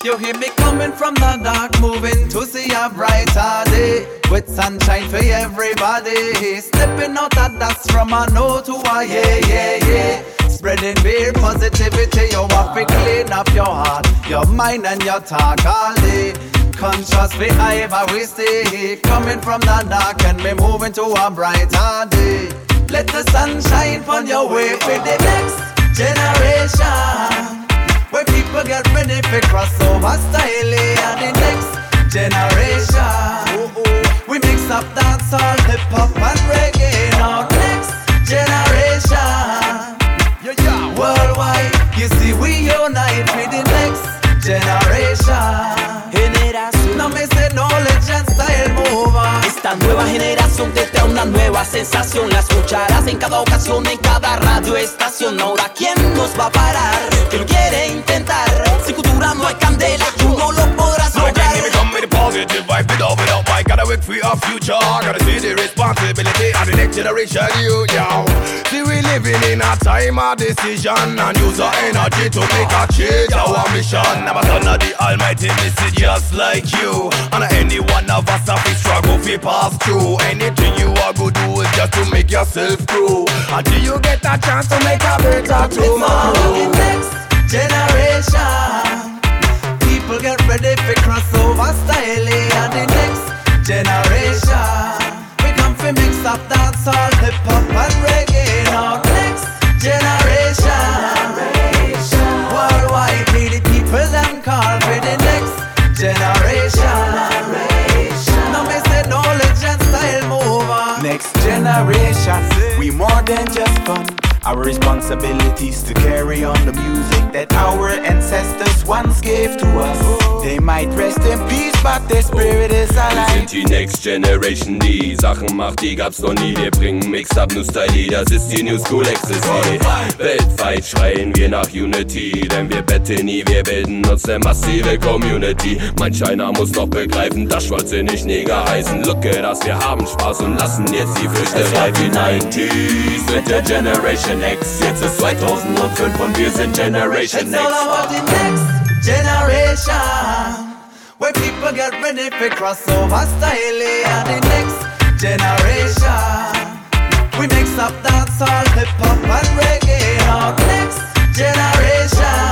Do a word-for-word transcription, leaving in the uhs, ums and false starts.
You hear me coming from the dark, moving to see a brighter day. With sunshine for everybody. Stepping out of dust from a no to a yeah, yeah, yeah. Spreading beer positivity. You have to clean up your heart, your mind and your talk all day. Conscious behavior we stay. Coming from the dark and me moving to a brighter day. Let the sun shine on your way for the next generation. Where people get ready for crossover style and the next generation. We mix up dancehall, hip hop and reggae. Now next generation. Worldwide, you see we unite with the next generation. Generación. No me sé knowledge and style mover. Esta nueva generación te trae una nueva sensación. La escucharás en cada ocasión, en cada radioestación. Ahora, ¿quién nos va a parar? Que lo quiere intentar. Sin cultura no hay candela, tú no lo podrás lograr. Positive vibe, without, without, I gotta work for our future. Gotta see the responsibility of the next generation, you, yo. See, we living in a time of decision and use our energy to make a change. Our mission, never son of the Almighty, miss it just like you. And any one of us have to struggle to pass through. Anything you are good do is just to make yourself grow. Until you get a chance to make a better tomorrow. The next generation. People get ready for crossover style and the next generation. We come for mix up dancehall, hip hop and reggae. Now next generation. Worldwide, we the people them call for the next generation. Now me say knowledge and style mover. Next generation, we more than just fun. Our responsibilities to carry on the music that our ancestors once gave to us. They might rest in peace, but their spirit is alive. Wir sind die Next Generation, die Sachen macht, die gab's noch nie. Wir bringen Mix-Up, New Style, das ist die New School Ecstasy. Weltweit schreien wir nach Unity, denn wir betten nie, wir bilden uns eine massive Community. Manch einer muss noch begreifen, das Schwarze nicht Neger heißen. Look at us, wir haben Spaß und lassen jetzt die Früchte reifen. Die neunziger sind der Generation X, jetzt ist zweitausendfünf und wir sind Generation Next. It's all about the next generation. Where people get ready for crossover style and the next generation. We mix up dancehall, hip hop and reggae. Now next generation.